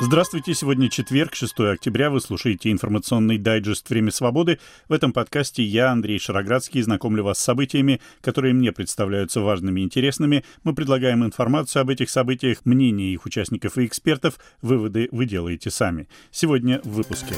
Здравствуйте, сегодня четверг, 6 октября, вы слушаете информационный дайджест «Время свободы». В этом подкасте я, Андрей Шароградский, знакомлю вас с событиями, которые мне представляются важными и интересными. Мы предлагаем информацию об этих событиях, мнения их участников и экспертов. Выводы вы делаете сами. Сегодня в выпуске.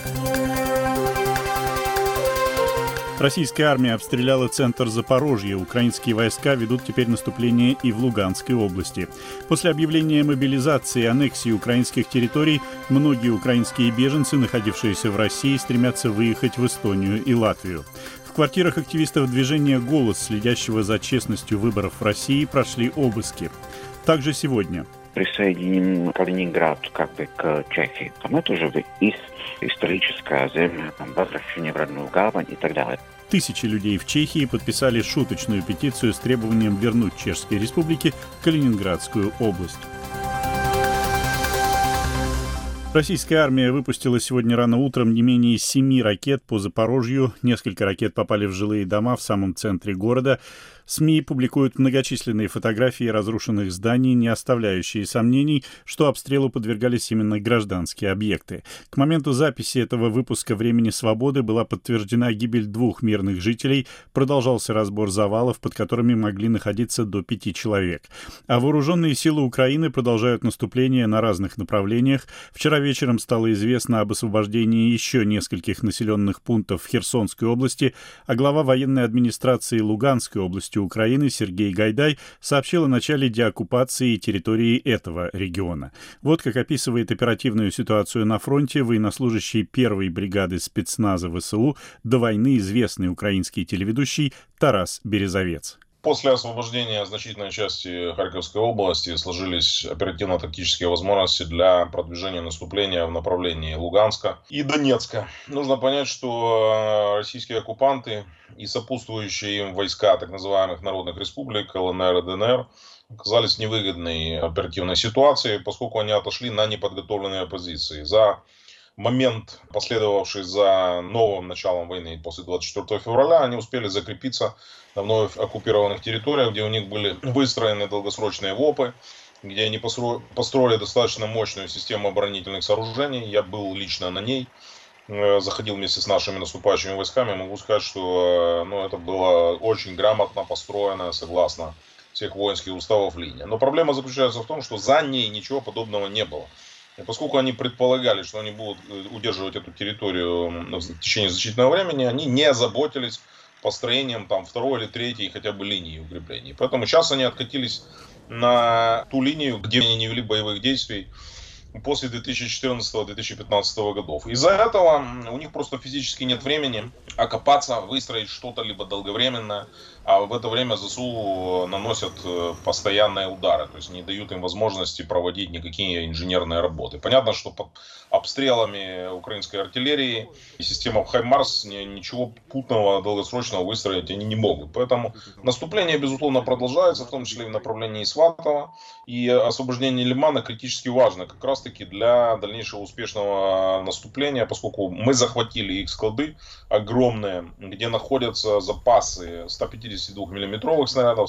Российская армия обстреляла центр Запорожья. Украинские войска ведут теперь наступление и в Луганской области. После объявления мобилизации и аннексии украинских территорий многие украинские беженцы, находившиеся в России, стремятся выехать в Эстонию и Латвию. В квартирах активистов движения «Голос», следящего за честностью выборов в России, прошли обыски. Также сегодня. Присоединим Калининград к Чехии. Там это уже историческая земля, там возвращение в родную гавань и так далее. Тысячи людей в Чехии подписали шуточную петицию с требованием вернуть Чешской Республике Калининградскую область. Российская армия выпустила сегодня рано утром не менее 7 ракет по Запорожью. Несколько ракет попали в жилые дома в самом центре города. СМИ публикуют многочисленные фотографии разрушенных зданий, не оставляющие сомнений, что обстрелу подвергались именно гражданские объекты. К моменту записи этого выпуска «Времени свободы» была подтверждена гибель 2 мирных жителей, продолжался разбор завалов, под которыми могли находиться до 5 человек. А вооруженные силы Украины продолжают наступление на разных направлениях. Вчера вечером стало известно об освобождении еще нескольких населенных пунктов в Херсонской области, а глава военной администрации Луганской области Украины Сергей Гайдай сообщил о начале деоккупации территории этого региона. Вот как описывает оперативную ситуацию на фронте военнослужащий 1-й бригады спецназа ВСУ до войны известный украинский телеведущий Тарас Березовец. После освобождения значительной части Харьковской области сложились оперативно-тактические возможности для продвижения наступления в направлении Луганска и Донецка. Нужно понять, что российские оккупанты и сопутствующие им войска так называемых народных республик ЛНР и ДНР оказались в невыгодной оперативной ситуации, поскольку они отошли на неподготовленные позиции. За момент, последовавший за новым началом войны после 24 февраля, они успели закрепиться на вновь оккупированных территориях, где у них были выстроены долгосрочные ВОПы, где они построили достаточно мощную систему оборонительных сооружений. Я был лично на ней, заходил вместе с нашими наступающими войсками. Могу сказать, что это было очень грамотно построено, согласно всех воинских уставов, линия. Но проблема заключается в том, что за ней ничего подобного не было. И поскольку они предполагали, что они будут удерживать эту территорию в течение значительного времени, они не озаботились построением там 2-й или 3-й хотя бы линии укреплений. Поэтому сейчас они откатились на ту линию, где они не вели боевых действий после 2014-2015 годов. Из-за этого у них просто физически нет времени окопаться, выстроить что-то либо долговременное, а в это время ЗСУ наносят постоянные удары, то есть не дают им возможности проводить никакие инженерные работы. Понятно, что под обстрелами украинской артиллерии и системам «Хаймарс» ничего путного, долгосрочного выстроить они не могут. Поэтому наступление, безусловно, продолжается, в том числе и в направлении Сватова, и освобождение Лимана критически важно как раз-таки для дальнейшего успешного наступления, поскольку мы захватили их склады огромные, где находятся запасы 152-мм снарядов,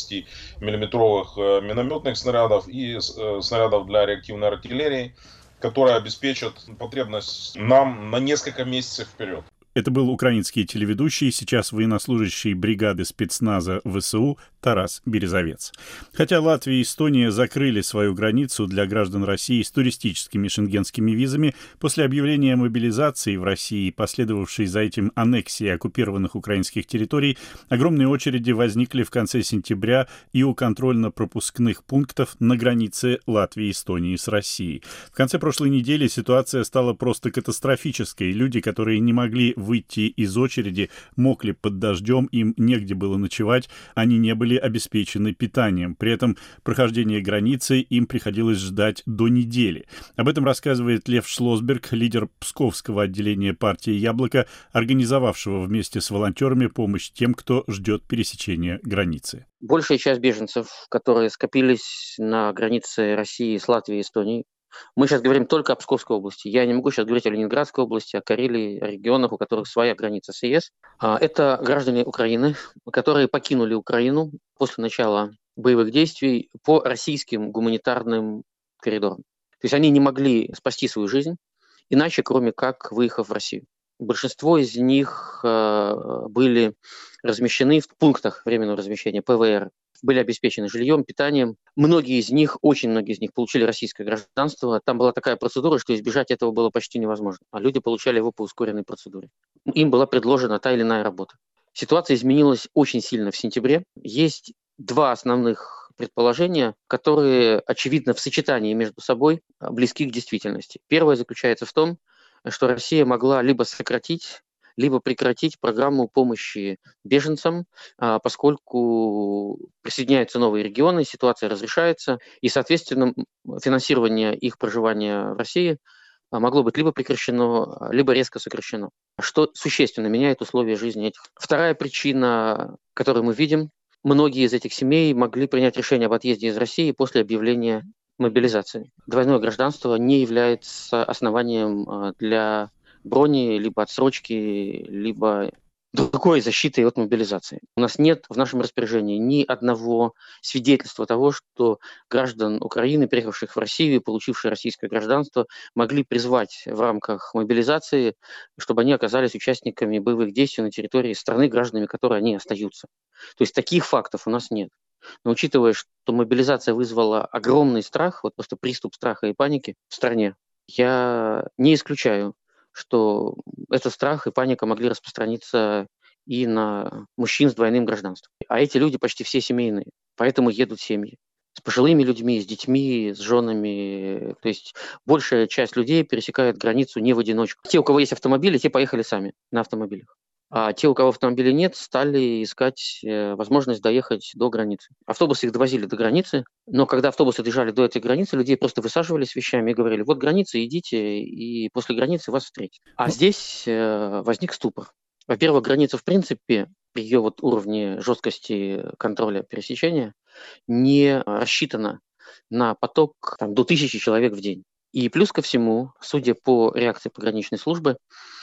120-мм минометных снарядов и снарядов для реактивной артиллерии, которые обеспечат потребность нам на несколько месяцев вперед. Это был украинский телеведущий, сейчас военнослужащий бригады спецназа ВСУ Тарас Березовец. Хотя Латвия и Эстония закрыли свою границу для граждан России с туристическими шенгенскими визами, после объявления мобилизации в России, последовавшей за этим аннексии оккупированных украинских территорий, огромные очереди возникли в конце сентября и у контрольно-пропускных пунктов на границе Латвии и Эстонии с Россией. В конце прошлой недели ситуация стала просто катастрофической. Люди, которые не могли выйти из очереди, мокли под дождем, им негде было ночевать, они не были обеспечены питанием. При этом прохождение границы им приходилось ждать до недели. Об этом рассказывает Лев Шлосберг, лидер Псковского отделения партии «Яблоко», организовавшего вместе с волонтерами помощь тем, кто ждет пересечения границы. Большая часть беженцев, которые скопились на границе России с Латвией и Эстонией, мы сейчас говорим только о Псковской области. Я не могу сейчас говорить о Ленинградской области, о Карелии, о регионах, у которых своя граница с ЕС. Это граждане Украины, которые покинули Украину после начала боевых действий по российским гуманитарным коридорам. То есть они не могли спасти свою жизнь иначе, кроме как выехав в Россию. Большинство из них были размещены в пунктах временного размещения ПВР, были обеспечены жильем, питанием. Очень многие из них получили российское гражданство. Там была такая процедура, что избежать этого было почти невозможно. А люди получали его по ускоренной процедуре. Им была предложена та или иная работа. Ситуация изменилась очень сильно в сентябре. Есть два основных предположения, которые, очевидно, в сочетании между собой близки к действительности. Первое заключается в том, что Россия могла либо сократить, либо прекратить программу помощи беженцам, поскольку присоединяются новые регионы, ситуация разрешается, и, соответственно, финансирование их проживания в России могло быть либо прекращено, либо резко сокращено, что существенно меняет условия жизни этих. Вторая причина, которую мы видим, многие из этих семей могли принять решение об отъезде из России после объявления мобилизации. Двойное гражданство не является основанием для брони, либо отсрочки, либо другой защиты от мобилизации. У нас нет в нашем распоряжении ни одного свидетельства того, что граждан Украины, приехавших в Россию и получивших российское гражданство, могли призвать в рамках мобилизации, чтобы они оказались участниками боевых действий на территории страны, гражданами которой они остаются. То есть таких фактов у нас нет. Но учитывая, что мобилизация вызвала огромный страх, вот просто приступ страха и паники в стране, я не исключаю, что этот страх и паника могли распространиться и на мужчин с двойным гражданством. А эти люди почти все семейные, поэтому едут семьи. С пожилыми людьми, с детьми, с женами. То есть большая часть людей пересекает границу не в одиночку. Те, у кого есть автомобили, те поехали сами на автомобилях. А те, у кого автомобиля нет, стали искать возможность доехать до границы. Автобусы их довозили до границы, но когда автобусы доезжали до этой границы, людей просто высаживали с вещами и говорили: вот граница, идите, и после границы вас встретят. А здесь возник ступор. Во-первых, граница в принципе при ее вот уровне жесткости контроля пересечения не рассчитана на поток до 1000 человек в день. И плюс ко всему, судя по реакции пограничной службы,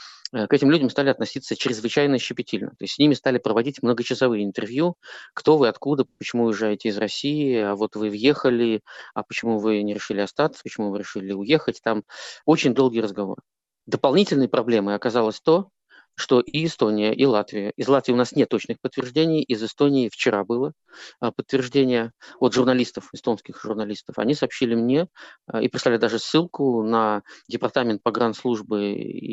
к этим людям стали относиться чрезвычайно щепетильно. То есть с ними стали проводить многочасовые интервью. Кто вы, откуда, почему уезжаете из России, а вот вы въехали, а почему вы не решили остаться, почему вы решили уехать. Там очень долгий разговор. Дополнительной проблемой оказалось то, что и Эстония, и Латвия. Из Латвии у нас нет точных подтверждений, из Эстонии вчера было подтверждение от журналистов, эстонских журналистов. Они сообщили мне и прислали даже ссылку на департамент погранслужбы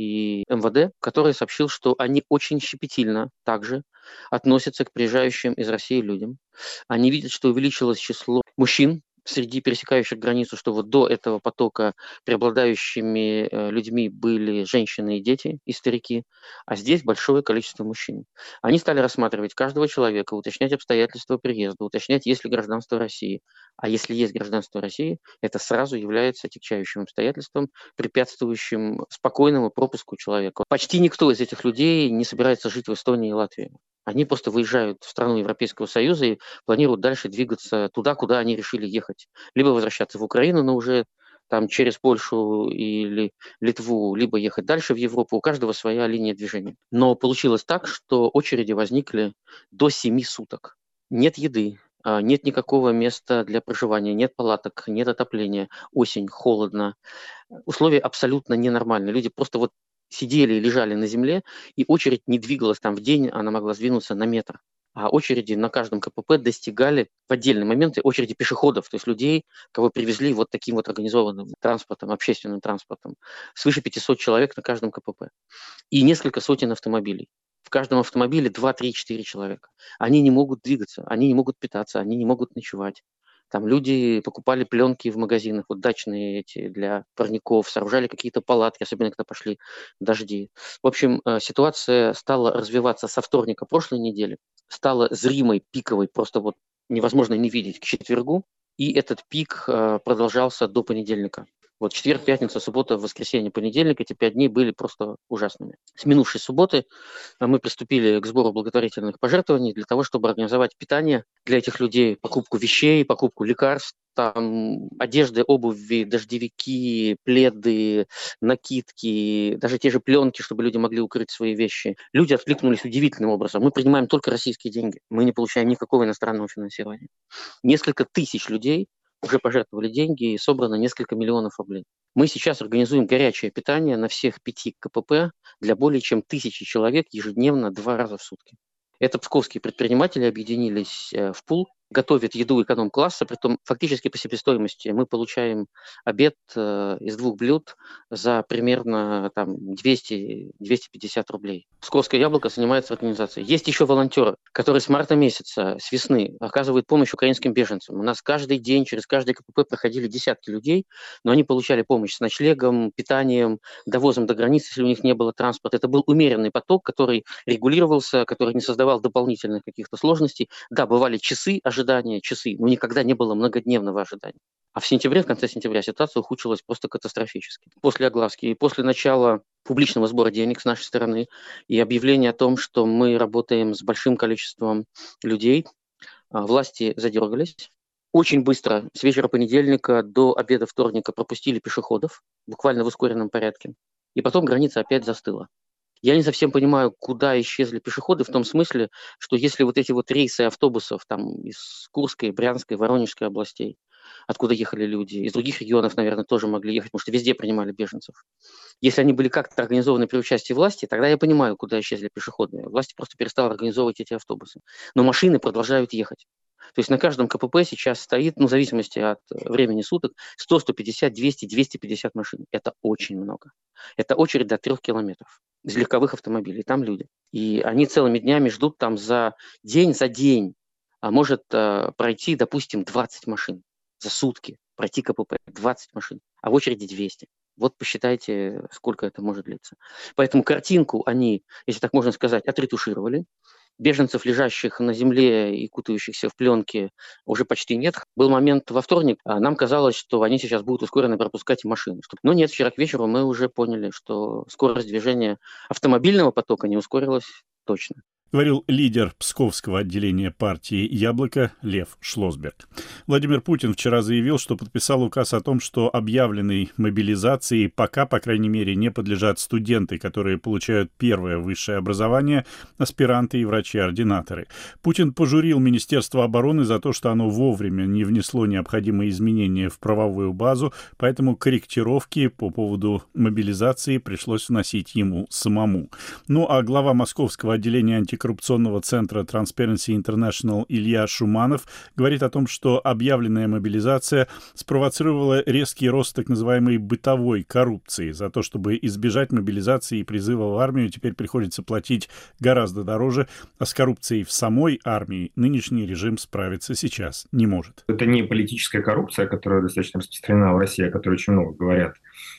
и МВД, который сообщил, что они очень щепетильно также относятся к приезжающим из России людям. Они видят, что увеличилось число мужчин среди пересекающих границу, что вот до этого потока преобладающими людьми были женщины и дети, и старики, а здесь большое количество мужчин. Они стали рассматривать каждого человека, уточнять обстоятельства приезда, уточнять, есть ли гражданство России. А если есть гражданство России, это сразу является отягчающим обстоятельством, препятствующим спокойному пропуску человека. Почти никто из этих людей не собирается жить в Эстонии и Латвии. Они просто выезжают в страну Европейского Союза и планируют дальше двигаться туда, куда они решили ехать. Либо возвращаться в Украину, но уже там через Польшу или Литву, либо ехать дальше в Европу. У каждого своя линия движения. Но получилось так, что очереди возникли до 7 суток. Нет еды, нет никакого места для проживания, нет палаток, нет отопления. Осень, холодно. Условия абсолютно ненормальные. Люди просто вот сидели и лежали на земле, и очередь не двигалась там в день, она могла сдвинуться на метр. А очереди на каждом КПП достигали в отдельные моменты очереди пешеходов, то есть людей, кого привезли вот таким вот организованным транспортом, общественным транспортом. Свыше 500 человек на каждом КПП. И несколько сотен автомобилей. В каждом автомобиле 2, 3, 4 человека. Они не могут двигаться, они не могут питаться, они не могут ночевать. Там люди покупали пленки в магазинах, вот дачные эти для парников, сооружали какие-то палатки, особенно когда пошли дожди. В общем, ситуация стала развиваться со вторника прошлой недели, стала зримой, пиковой, просто вот невозможно не видеть к четвергу, и этот пик продолжался до понедельника. Вот четверг, пятница, суббота, воскресенье, понедельник, эти 5 дней были просто ужасными. С минувшей субботы мы приступили к сбору благотворительных пожертвований для того, чтобы организовать питание для этих людей, покупку вещей, покупку лекарств, там, одежды, обуви, дождевики, пледы, накидки, даже те же пленки, чтобы люди могли укрыть свои вещи. Люди откликнулись удивительным образом. Мы принимаем только российские деньги, мы не получаем никакого иностранного финансирования. Несколько тысяч людей уже пожертвовали деньги и собрано несколько миллионов рублей. Мы сейчас организуем горячее питание на всех 5 КПП для более чем 1000 человек ежедневно 2 раза в сутки. Это псковские предприниматели объединились в пул, готовят еду эконом-класса, притом фактически по себестоимости мы получаем обед из 2 блюд за примерно 200-250 рублей. Псковское яблоко занимается организацией. Есть еще волонтеры, которые с марта месяца, с весны, оказывают помощь украинским беженцам. У нас каждый день через каждый КПП проходили десятки людей, но они получали помощь с ночлегом, питанием, довозом до границы, если у них не было транспорта. Это был умеренный поток, который регулировался, который не создавал дополнительных каких-то сложностей. Да, бывали часы ожидания, но никогда не было многодневного ожидания. А в конце сентября ситуация ухудшилась просто катастрофически. После огласки и после начала публичного сбора денег с нашей стороны и объявления о том, что мы работаем с большим количеством людей, власти задергались. Очень быстро, с вечера понедельника до обеда вторника пропустили пешеходов, буквально в ускоренном порядке. И потом граница опять застыла. Я не совсем понимаю, куда исчезли пешеходы, в том смысле, что если вот эти вот рейсы автобусов из Курской, Брянской, Воронежской областей, откуда ехали люди, из других регионов, наверное, тоже могли ехать, потому что везде принимали беженцев. Если они были как-то организованы при участии власти, тогда я понимаю, куда исчезли пешеходы. Власти просто перестали организовывать эти автобусы. Но машины продолжают ехать. То есть на каждом КПП сейчас стоит, в зависимости от времени суток, 100, 150, 200, 250 машин. Это очень много. Это очередь до 3 километров из легковых автомобилей. Там люди. И они целыми днями ждут там за день, а может пройти, допустим, 20 машин за сутки. Пройти КПП 20 машин, а в очереди 200. Вот посчитайте, сколько это может длиться. Поэтому картинку они, если так можно сказать, отретушировали. Беженцев, лежащих на земле и кутающихся в пленке, уже почти нет. Был момент во вторник, нам казалось, что они сейчас будут ускоренно пропускать машины. Но нет, вчера к вечеру мы уже поняли, что скорость движения автомобильного потока не ускорилась точно. Говорил лидер Псковского отделения партии «Яблоко» Лев Шлосберг. Владимир Путин вчера заявил, что подписал указ о том, что объявленной мобилизации пока, по крайней мере, не подлежат студенты, которые получают первое высшее образование, аспиранты и врачи-ординаторы. Путин пожурил Министерство обороны за то, что оно вовремя не внесло необходимые изменения в правовую базу, поэтому корректировки по поводу мобилизации пришлось вносить ему самому. Ну а глава Московского отделения антикоррупционного центра Transparency International Илья Шуманов говорит о том, что объявленная мобилизация спровоцировала резкий рост так называемой бытовой коррупции. За то, чтобы избежать мобилизации и призыва в армию, теперь приходится платить гораздо дороже, а с коррупцией в самой армии нынешний режим справиться сейчас не может. Это не политическая коррупция, которая достаточно распространена в России, о которой очень много говорят.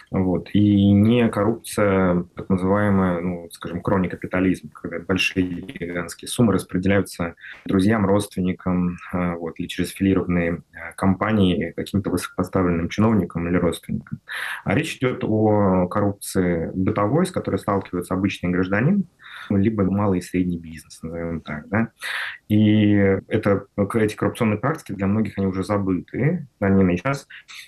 И не коррупция, так называемая, кроме капитализма, когда большие гигантские суммы распределяются друзьям, родственникам, или через аффилированные компании каким-то высокопоставленным чиновникам или родственникам. А речь идет о коррупции бытовой, с которой сталкивается обычный гражданин, либо малый и средний бизнес, назовем так, да. И эти коррупционные практики для многих они уже забыты, они сейчас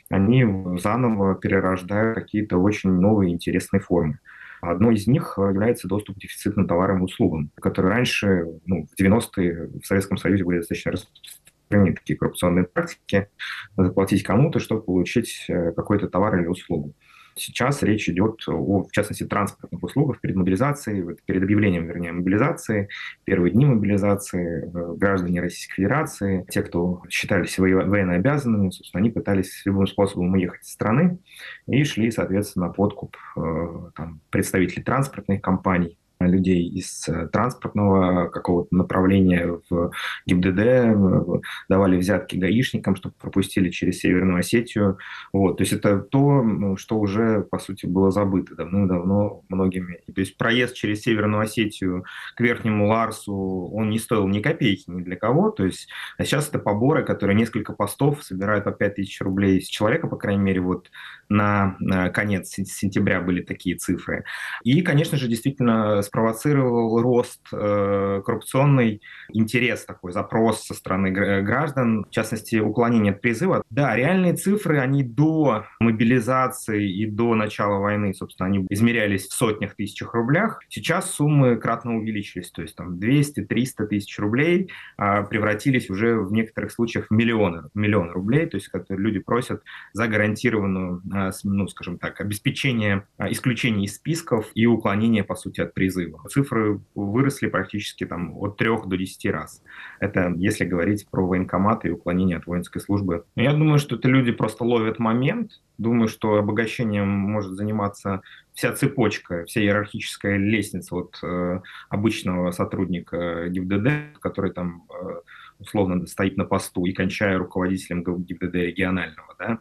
заново перерождают какие-то очень новые интересные формы. Одной из них является доступ к дефицитным товарам и услугам, которые раньше, в 90-е в Советском Союзе были достаточно распространены такие коррупционные практики, заплатить кому-то, чтобы получить какой-то товар или услугу. Сейчас речь идет в частности, транспортных услугах перед мобилизацией, перед объявлением, мобилизации, первые дни мобилизации, граждане Российской Федерации, те, кто считали себя военнообязанными, собственно, они пытались любым способом уехать из страны и шли, соответственно, на подкуп представителей транспортных компаний, людей из транспортного какого-то направления в ГИБДД, давали взятки гаишникам, чтобы пропустили через Северную Осетию. То есть это то, что уже, по сути, было забыто давно многими. То есть проезд через Северную Осетию к Верхнему Ларсу, он не стоил ни копейки ни для кого. То есть, а сейчас это поборы, которые несколько постов собирают по 5000 рублей с человека, по крайней мере, на конец сентября были такие цифры. И, конечно же, действительно спровоцировал рост коррупционный интерес, такой запрос со стороны граждан, в частности, уклонение от призыва. Да, реальные цифры, они до мобилизации и до начала войны, собственно, они измерялись в сотнях тысячах рублях. Сейчас суммы кратно увеличились, то есть там 200-300 тысяч рублей превратились уже в некоторых случаях в миллионы рублей, то есть когда люди просят за гарантированную, ну, скажем так, обеспечение исключения из списков и уклонение, по сути, от призыва. Цифры выросли практически там от 3 до 10 раз. Это если говорить про военкоматы и уклонение от воинской службы. Я думаю, что это люди просто ловят момент. Думаю, что обогащением может заниматься вся цепочка, вся иерархическая лестница от обычного сотрудника ГИБДД, который там условно стоит на посту, и кончая руководителем ГИБДД регионального. Да?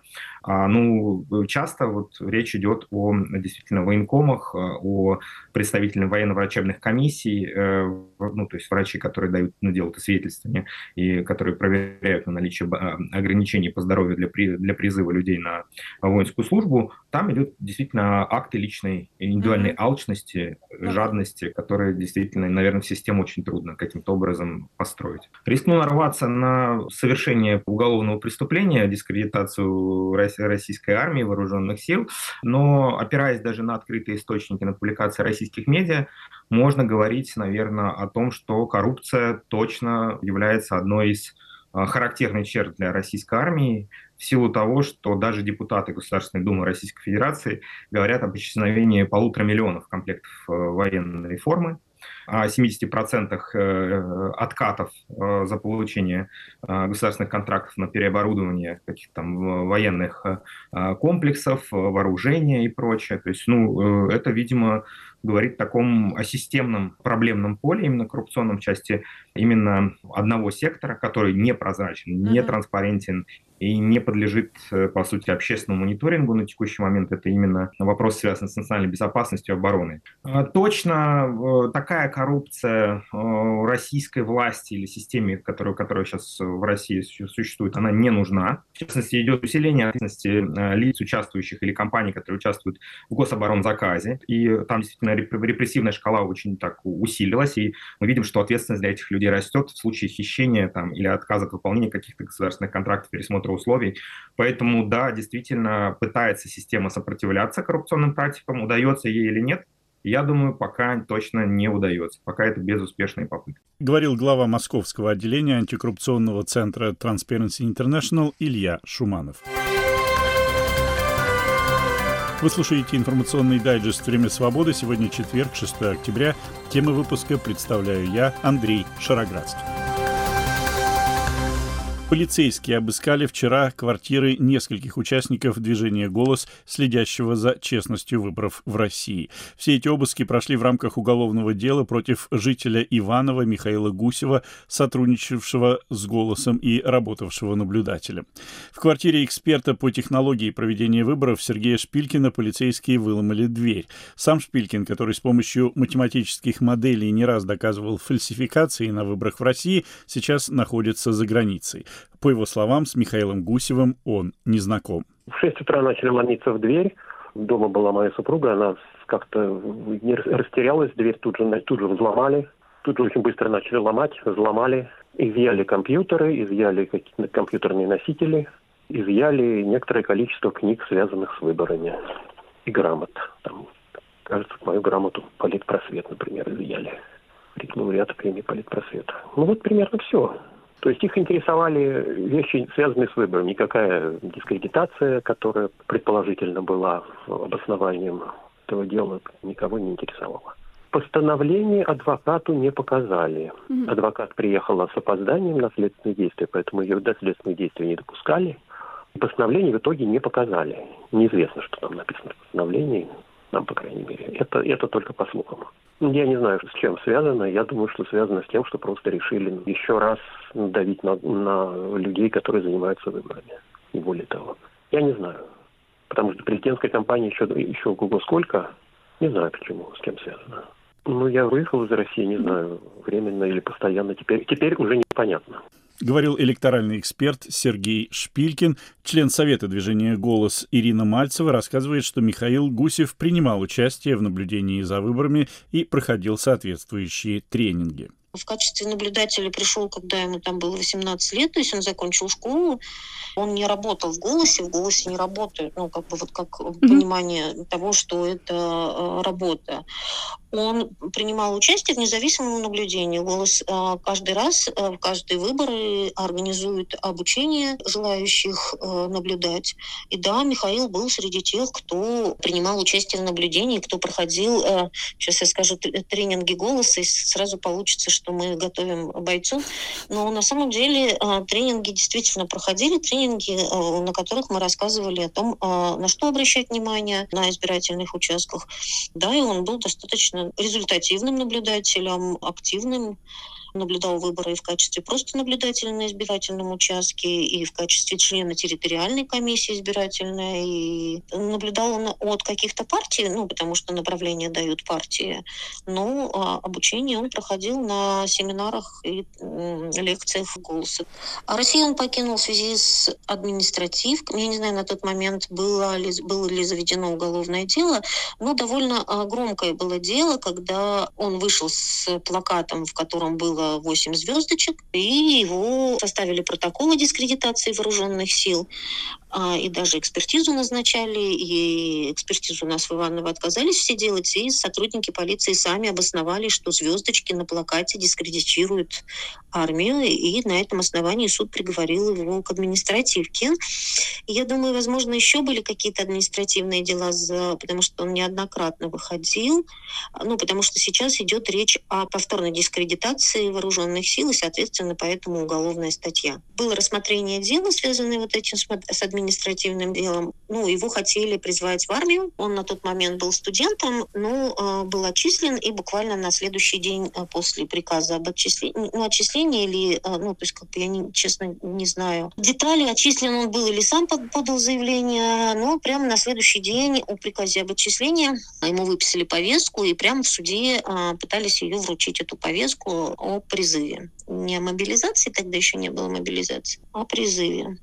Часто вот речь идет о действительно военкомах, о представителях военно-врачебных комиссий, то есть врачи, которые делают свидетельствования и которые проверяют на наличие ограничений по здоровью для призыва людей на воинскую службу. Там идут действительно акты личной индивидуальной алчности, жадности, которые действительно, наверное, в систему очень трудно каким-то образом построить. Рискну нарваться на совершение уголовного преступления, дискредитацию российской армии, вооруженных сил, но опираясь даже на открытые источники, на публикации российских медиа, можно говорить, наверное, о том, что коррупция точно является одной из характерных черт для российской армии, в силу того, что даже депутаты Государственной Думы Российской Федерации говорят об исчезновении 1,5 миллиона комплектов военной формы, о 70% откатов за получение государственных контрактов на переоборудование каких-то там военных комплексов, вооружения и прочее. То есть, это, видимо, говорит о системном проблемном поле, именно коррупционном части, именно одного сектора, который непрозрачен, нетранспарентен и не подлежит, по сути, общественному мониторингу на текущий момент. Это именно вопрос, связанный с национальной безопасностью и обороной. Точно такая коррупция российской власти или системе, которая сейчас в России существует, она не нужна. В частности, идет усиление ответственности лиц, участвующих, или компаний, которые участвуют в гособоронзаказе. И там действительно репрессивная шкала очень так усилилась, и мы видим, что ответственность для этих людей растет в случае хищения или отказа от выполнения каких-то государственных контрактов, пересмотра условий. Поэтому, да, действительно пытается система сопротивляться коррупционным практикам. Удается ей или нет, я думаю, пока точно не удается. Пока это безуспешные попытки. Говорил глава Московского отделения антикоррупционного центра Transparency International Илья Шуманов. Вы слушаете информационный дайджест «Время свободы». Сегодня четверг, 6 октября. Темы выпуска представляю я, Андрей Шароградский. Полицейские обыскали вчера квартиры нескольких участников движения «Голос», следящего за честностью выборов в России. Все эти обыски прошли в рамках уголовного дела против жителя Иваново Михаила Гусева, сотрудничавшего с «Голосом» и работавшего наблюдателем. В квартире эксперта по технологии проведения выборов Сергея Шпилькина полицейские выломали дверь. Сам Шпилькин, который с помощью математических моделей не раз доказывал фальсификации на выборах в России, сейчас находится за границей. По его словам, с Михаилом Гусевым он не знаком. В 6 утра начали ломиться в дверь. Дома была моя супруга, она как-то не растерялась, дверь тут же взломали. Тут же очень быстро начали ломать, взломали. Изъяли компьютеры, изъяли какие-то компьютерные носители, изъяли некоторое количество книг, связанных с выборами, и грамот. Там, кажется, мою грамоту «Политпросвет», например, изъяли. Лауреата премии «Политпросвета». Примерно все. То есть их интересовали вещи, связанные с выбором. Никакая дискредитация, которая предположительно была обоснованием этого дела, никого не интересовала. Постановление адвокату не показали. Адвокат приехала с опозданием на следственные действия, поэтому ее до следственных действий не допускали. Постановление в итоге не показали. Неизвестно, что там написано в постановлении, нам, по крайней мере. Это только по слухам. Я не знаю, с чем связано. Я думаю, что связано с тем, что просто решили еще раз давить на людей, которые занимаются выборами. Не более того. Я не знаю. Потому что президентская кампания еще ого сколько. Не знаю почему, с кем связано. Я выехал из России, не знаю, временно или постоянно. Теперь уже непонятно. Говорил электоральный эксперт Сергей Шпилькин. Член Совета движения «Голос» Ирина Мальцева рассказывает, что Михаил Гусев принимал участие в наблюдении за выборами и проходил соответствующие тренинги. В качестве наблюдателя пришел, когда ему там было 18 лет, то есть он закончил школу. Он не работал в «Голосе не работают, понимание того, что это работа. Он принимал участие в независимом наблюдении. «Голос» каждый раз, в каждые выборы организует обучение желающих наблюдать. И да, Михаил был среди тех, кто принимал участие в наблюдении, кто проходил, сейчас я скажу, тренинги «Голоса», и сразу получится, что мы готовим бойцов. Но на самом деле тренинги действительно проходили, тренинги, на которых мы рассказывали о том, на что обращать внимание на избирательных участках. Да, и он был достаточно результативным наблюдателем, активным, наблюдал выборы и в качестве просто наблюдателя на избирательном участке, и в качестве члена территориальной комиссии избирательной. И наблюдал он от каких-то партий, потому что направления дают партии, но обучение он проходил на семинарах и лекциях «Голоса». А Россию он покинул в связи с административкой. Я не знаю, на тот момент было ли заведено уголовное дело, но довольно громкое было дело, когда он вышел с плакатом, в котором было 8 звездочек, и его составили протокол о дискредитации вооруженных сил, и даже экспертизу назначали, и экспертизу у нас в Иваново отказались все делать, и сотрудники полиции сами обосновали, что звездочки на плакате дискредитируют армию, и на этом основании суд приговорил его к административке. И я думаю, возможно, еще были какие-то административные дела, потому что он неоднократно выходил, потому что сейчас идет речь о повторной дискредитации вооруженных сил, и, соответственно, поэтому уголовная статья. Было рассмотрение дела, связанное вот этим с административным делом. Его хотели призвать в армию. Он на тот момент был студентом, но был отчислен, и буквально на следующий день после приказа об отчислении или, я честно не знаю детали, отчислен он был или сам подал заявление, но прямо на следующий день о приказе об отчислении ему выписали повестку, и прямо в суде пытались ее вручить, эту повестку о призыве. Не о мобилизации, тогда еще не было мобилизации, а о призыве.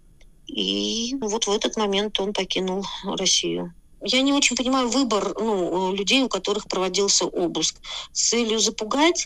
И вот в этот момент он покинул Россию. Я не очень понимаю выбор людей, у которых проводился обыск. С целью запугать,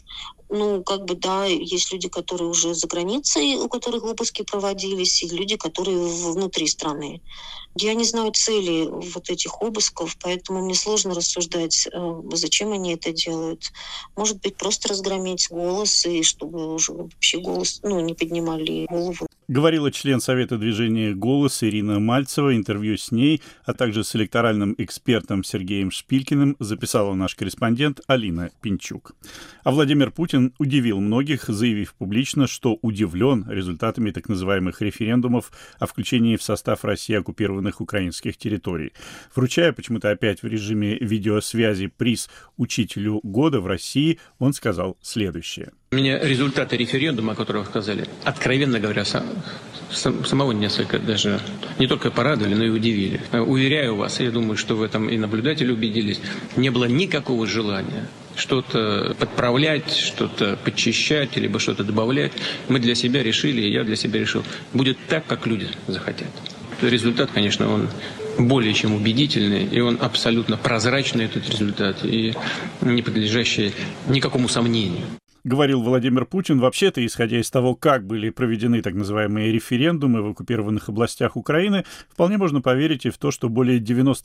есть люди, которые уже за границей, у которых обыски проводились, и люди, которые внутри страны. Я не знаю цели вот этих обысков, поэтому мне сложно рассуждать, зачем они это делают. Может быть, просто разгромить «Голос», и чтобы уже вообще «Голос» не поднимали голову. Говорила член Совета движения «Голос» Ирина Мальцева. Интервью с ней, а также с электоральным экспертом Сергеем Шпилькиным записала наш корреспондент Алина Пинчук. А Владимир Путин удивил многих, заявив публично, что удивлен результатами так называемых референдумов о включении в состав России оккупированных украинских территорий. Вручая почему-то опять в режиме видеосвязи приз «Учителю года» в России, он сказал следующее. Меня результаты референдума, о которых сказали, откровенно говоря, самого несколько даже не только порадовали, но и удивили. Уверяю вас, я думаю, что в этом и наблюдатели убедились, не было никакого желания что-то подправлять, что-то подчищать, либо что-то добавлять. Мы для себя решили, и я для себя решил, будет так, как люди захотят. Результат, конечно, он более чем убедительный, и он абсолютно прозрачный, этот результат, и не подлежащий никакому сомнению. Говорил Владимир Путин. Вообще-то, исходя из того, как были проведены так называемые референдумы в оккупированных областях Украины, вполне можно поверить и в то, что более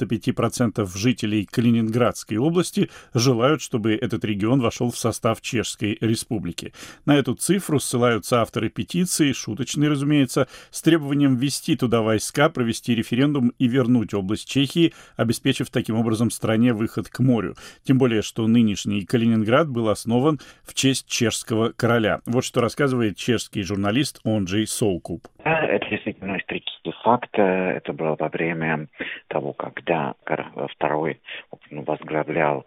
95% жителей Калининградской области желают, чтобы этот регион вошел в состав Чешской Республики. На эту цифру ссылаются авторы петиции, шуточной, разумеется, с требованием ввести туда войска, провести референдум и вернуть область Чехии, обеспечив таким образом стране выход к морю. Тем более, что нынешний Калининград был основан в честь чешского короля. Вот что рассказывает чешский журналист Онджей Соукуп. Это действительно исторический факт. Это было во время того, когда Карл II возглавлял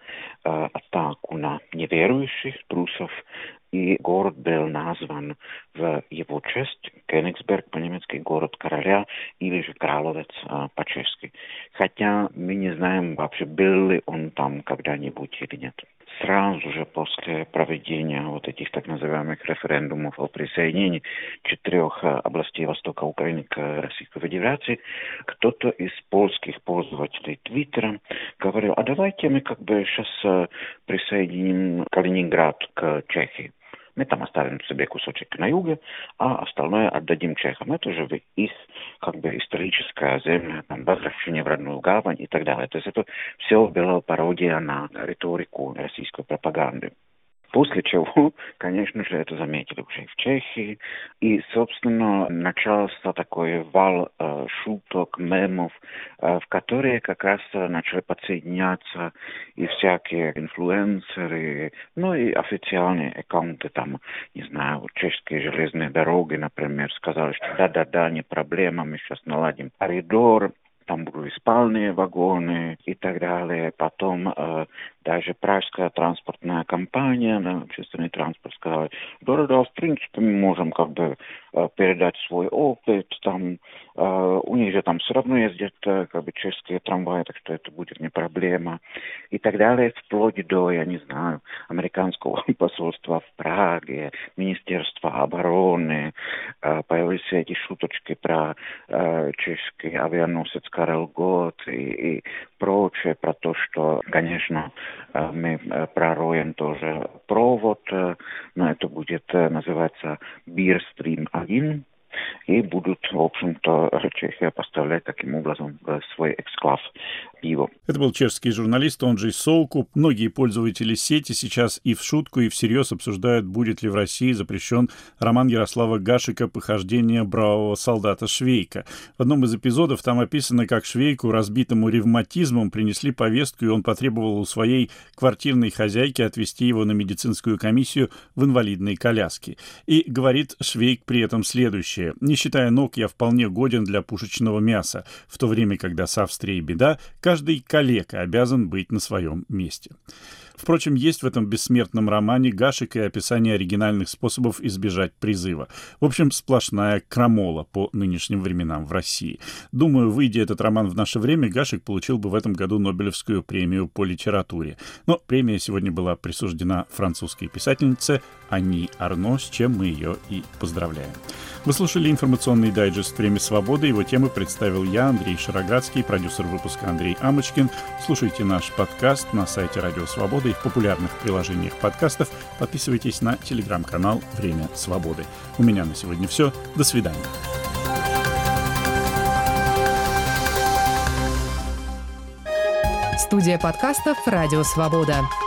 атаку на неверующих трусов, и город был назван в его честь, Königsberg по-немецки, город короля, или же Краловец по-чешски. Хотя мы не знаем вообще, был ли он там когда-нибудь или нет. сразу же после проведения вот этих так называемых референдумов о присоединении 4 областей Востока Украины к Российской Федерации, кто-то из польских пользователей Твиттера говорил, а давайте мы как бы сейчас присоединим Калининград к Чехии. Мы там оставим себе кусочек на юге, а остальное отдадим чехам. Это же их как бы историческая земля, там, возвращение в родную гавань и так далее. То есть это все была пародия на риторику российской пропаганды. После чего, конечно же, это заметили уже и в Чехии. И, собственно, начался такой вал шуток, мемов, в которые как раз начали подсоединяться и всякие инфлюенсеры, ну и официальные аккаунты, там, не знаю, вот чешские железные дороги, например, сказали, что да-да-да, не проблема, мы сейчас наладим коридор. Там будут и спальные вагоны и так далее. Потом даже пражская транспортная компания, общественный транспорт, сказала, да, в принципе, мы можем как бы передать свой опыт. Там, у них же там все равно ездят как бы чешские трамваи, так что это будет не проблема. И так далее, вплоть до, я не знаю, американского посольства в Праге, Министерства обороны. Появились эти шуточки про чешский авианосец Карел Гот и прочее, про то, что, конечно, мы пророем тоже провод, но это будет называться Бирстрим 1, и будут, в общем-то, Чехия поставлять таким образом свой эксклав пива. Это был чешский журналист Онджей Соукуп. Многие пользователи сети сейчас и в шутку, и всерьез обсуждают, будет ли в России запрещен роман Ярослава Гашека «Похождение бравого солдата Швейка». В одном из эпизодов там описано, как Швейку, разбитому ревматизмом, принесли повестку, и он потребовал у своей квартирной хозяйки отвезти его на медицинскую комиссию в инвалидной коляске. И говорит Швейк при этом следующее. Не считая ног, я вполне годен для пушечного мяса, в то время, когда с Австрией беда, каждый калека обязан быть на своем месте. Впрочем, есть в этом бессмертном романе Гашек и описание оригинальных способов избежать призыва. В общем, сплошная крамола по нынешним временам в России. Думаю, выйдя этот роман в наше время, Гашек получил бы в этом году Нобелевскую премию по литературе. Но премия сегодня была присуждена французской писательнице Анни Арно, с чем мы ее и поздравляем. Вы слушали информационный дайджест «Время свободы». Его темы представил я, Андрей Шароградский, продюсер выпуска Андрей Амочкин. Слушайте наш подкаст на сайте Радио Свобода и в популярных приложениях подкастов. Подписывайтесь на телеграм-канал «Время свободы». У меня на сегодня все. До свидания. Студия подкастов «Радио Свобода».